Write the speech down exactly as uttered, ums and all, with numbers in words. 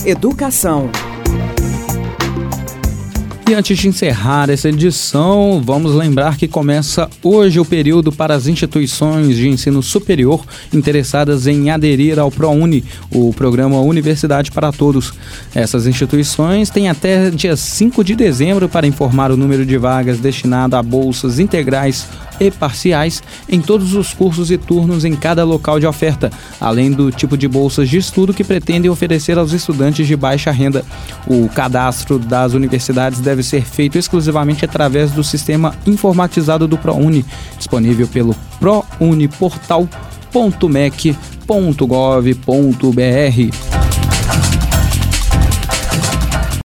Educação. E antes de encerrar essa edição, vamos lembrar que começa hoje o período para as instituições de ensino superior interessadas em aderir ao ProUni, o programa Universidade para Todos. Essas instituições têm até dia cinco de dezembro para informar o número de vagas destinado a bolsas integrais e parciais em todos os cursos e turnos em cada local de oferta, além do tipo de bolsas de estudo que pretendem oferecer aos estudantes de baixa renda. O cadastro das universidades deve ser feito exclusivamente através do sistema informatizado do ProUni, disponível pelo prouniportal ponto mec ponto gov ponto br.